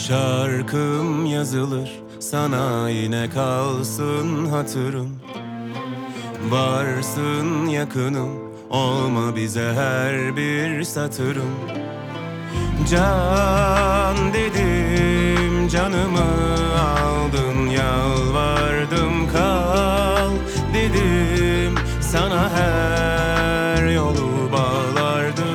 şarkım yazılır, sana yine kalsın hatırım. Varsın yakınım, olma bize her bir satırım. Can dedim, canımı aldın, yalvardım kal dedim, sana her yolu bağlardım.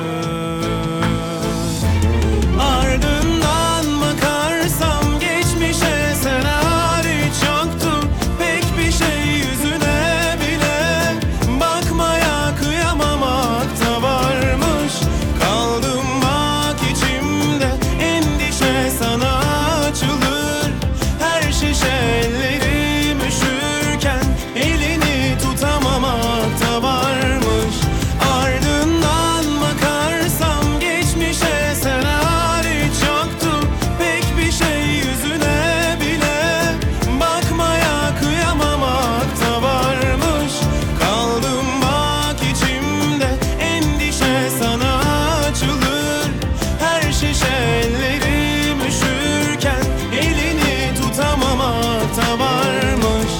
Ardından bakarsam geçmişe, sen hariç yoktu pek bir şey, yüzüne bile bakmaya kıyamamakta varmış. Kaldım bak içimde, endişe sana açılır. Her şişe ellerim üşürken elini tutamamakta varmış. Ardından bakarsam geçmişe, sen hariç yoktu pek bir şey, yüzüne bile bakmaya kıyamamakta varmış. Kaldım bak içimde, endişe sana açılır. Her şişe ellerim üşürken elini tutamamakta varmış.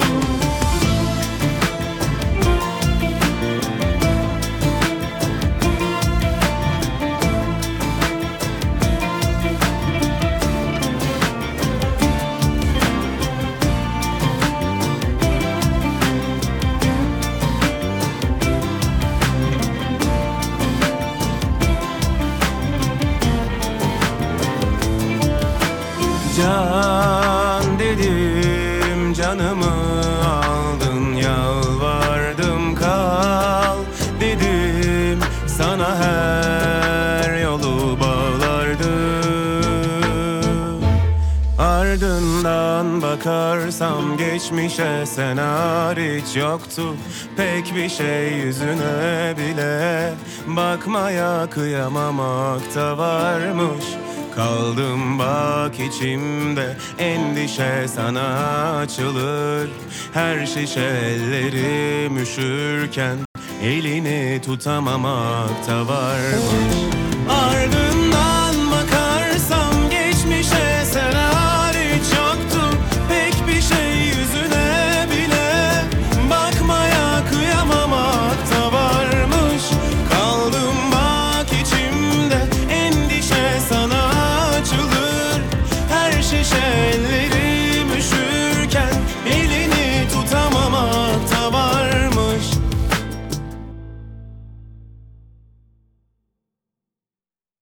Can dedim, canımı aldın, yalvardım kal dedim, sana her yolu bağlardım. Ardından bakarsam geçmişe, sen hariç yoktu pek bir şey, yüzüne bile bakmaya kıyamamakta varmış. Kaldım bak içimde, endişe sana açılır. Her şişe ellerim üşürken elini tutamamakta varmış. Ardından